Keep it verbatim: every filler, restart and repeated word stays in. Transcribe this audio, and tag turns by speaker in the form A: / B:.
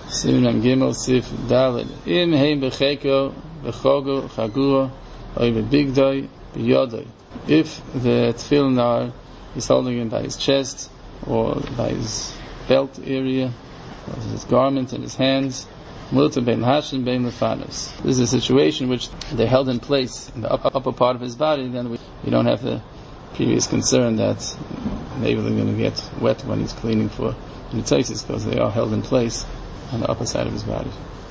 A: Siman Gimel Sif Dalet. Im heim becheko bechogo chaguro oy bebigdoi biyodoi. If the tefillin are, he's holding him by his chest or by his belt area, or his garment in his hands, multa beim hashin beim lefanos. This is a situation in which they're held in place in the upper part of his body. Then we, we don't have the previous concern that maybe they're going to get wet when he's cleaning for nitzosis, because they are held in place on the upper side of his body.